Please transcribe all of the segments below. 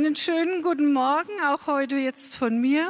Einen schönen guten Morgen, auch heute jetzt von mir.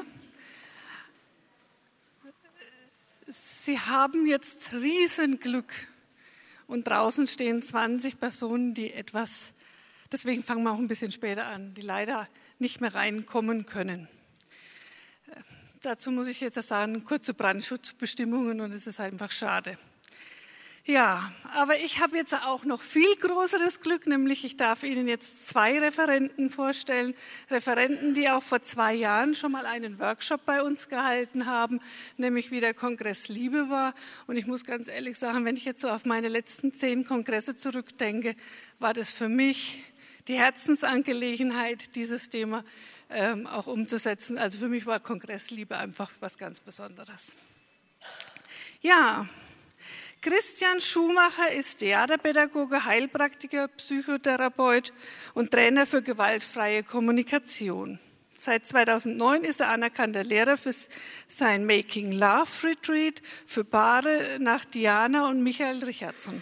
Sie haben jetzt Riesenglück und draußen stehen 20 Personen, deswegen fangen wir auch ein bisschen später an, die leider nicht mehr reinkommen können. Dazu muss ich jetzt sagen, kurze Brandschutzbestimmungen und es ist einfach schade. Ja, aber ich habe jetzt auch noch viel größeres Glück, nämlich ich darf Ihnen jetzt 2 Referenten vorstellen. Referenten, die auch vor 2 Jahren schon mal einen Workshop bei uns gehalten haben, nämlich wie der Kongress Liebe war. Und ich muss ganz ehrlich sagen, wenn ich jetzt so auf meine letzten 10 Kongresse zurückdenke, war das für mich die Herzensangelegenheit, dieses Thema auch umzusetzen. Also für mich war Kongress Liebe einfach was ganz Besonderes. Ja. Christian Schumacher ist Theaterpädagoge, Heilpraktiker, Psychotherapeut und Trainer für gewaltfreie Kommunikation. Seit 2009 ist er anerkannter Lehrer für sein Making Love Retreat für Paare nach Diana und Michael Richardson.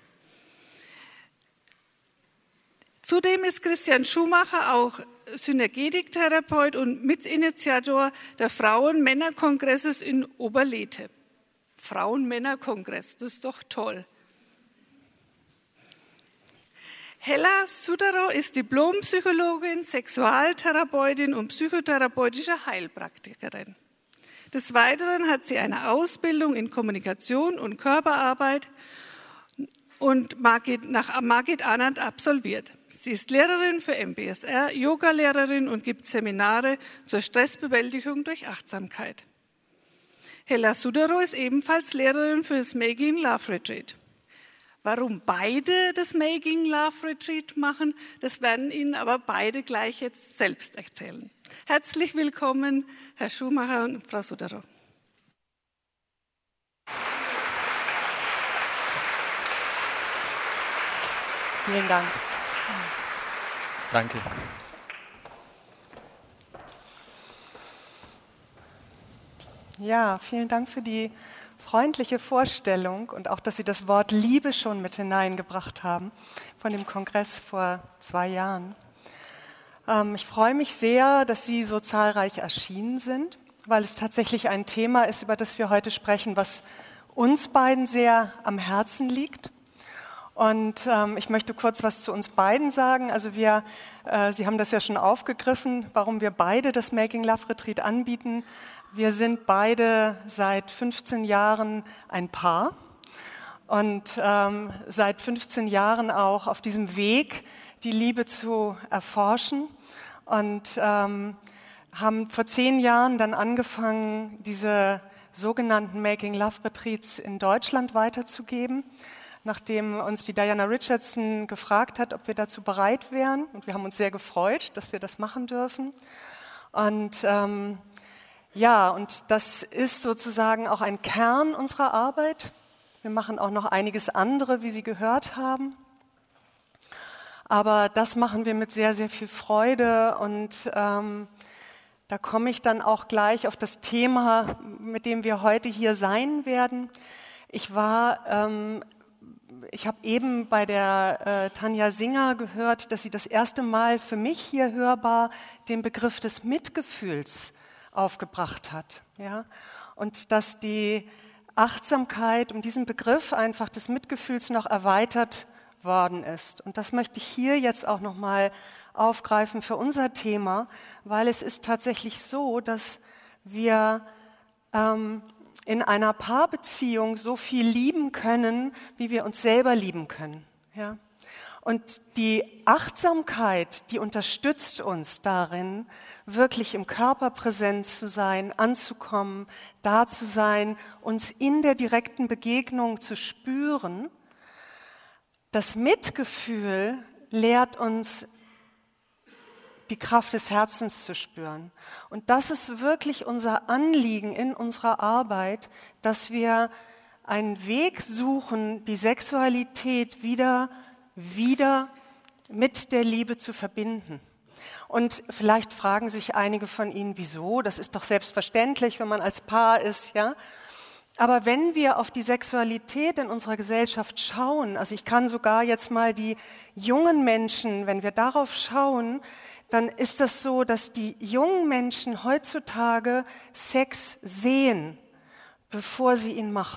Zudem ist Christian Schumacher auch Synergetiktherapeut und Mitinitiator der Frauen-Männer-Kongresses in Oberlethe. Frauen-Männer-Kongress, das ist doch toll. Hella Sudaro ist Diplompsychologin, Sexualtherapeutin und psychotherapeutische Heilpraktikerin. Des Weiteren hat sie eine Ausbildung in Kommunikation und Körperarbeit und nach Margit Arndt absolviert. Sie ist Lehrerin für MBSR, Yogalehrerin und gibt Seminare zur Stressbewältigung durch Achtsamkeit. Hella Sudaro ist ebenfalls Lehrerin für das Making Love Retreat. Warum beide das Making Love Retreat machen, das werden Ihnen aber beide gleich jetzt selbst erzählen. Herzlich willkommen, Herr Schumacher und Frau Sudaro. Vielen Dank. Danke. Ja, vielen Dank für die freundliche Vorstellung und auch, dass Sie das Wort Liebe schon mit hineingebracht haben von dem Kongress vor 2 Jahren. Ich freue mich sehr, dass Sie so zahlreich erschienen sind, weil es tatsächlich ein Thema ist, über das wir heute sprechen, was uns beiden sehr am Herzen liegt. Und ich möchte kurz was zu uns beiden sagen. Also Sie haben das ja schon aufgegriffen, warum wir beide das Making Love Retreat anbieten. Wir sind beide seit 15 Jahren ein Paar und seit 15 Jahren auch auf diesem Weg, die Liebe zu erforschen und haben vor 10 Jahren dann angefangen, diese sogenannten Making Love Retreats in Deutschland weiterzugeben, nachdem uns die Diana Richardson gefragt hat, ob wir dazu bereit wären. Und wir haben uns sehr gefreut, dass wir das machen dürfen. Und ja, und das ist sozusagen auch ein Kern unserer Arbeit. Wir machen auch noch einiges andere, wie Sie gehört haben. Aber das machen wir mit sehr, sehr viel Freude. Und da komme ich dann auch gleich auf das Thema, mit dem wir heute hier sein werden. Ich habe eben bei der Tanja Singer gehört, dass sie das erste Mal für mich hier hörbar den Begriff des Mitgefühls aufgebracht hat. Ja? Und dass die Achtsamkeit um diesen Begriff einfach des Mitgefühls noch erweitert worden ist. Und das möchte ich hier jetzt auch nochmal aufgreifen für unser Thema, weil es ist tatsächlich so, dass wir in einer Paarbeziehung so viel lieben können, wie wir uns selber lieben können. Ja? Und die Achtsamkeit, die unterstützt uns darin, wirklich im Körper präsent zu sein, anzukommen, da zu sein, uns in der direkten Begegnung zu spüren. Das Mitgefühl lehrt uns, die Kraft des Herzens zu spüren. Und das ist wirklich unser Anliegen in unserer Arbeit, dass wir einen Weg suchen, die Sexualität wieder mit der Liebe zu verbinden. Und vielleicht fragen sich einige von Ihnen, wieso? Das ist doch selbstverständlich, wenn man als Paar ist, ja? Aber wenn wir auf die Sexualität in unserer Gesellschaft schauen, also ich kann sogar jetzt mal die jungen Menschen, wenn wir darauf schauen, dann ist das so, dass die jungen Menschen heutzutage Sex sehen, bevor sie ihn machen.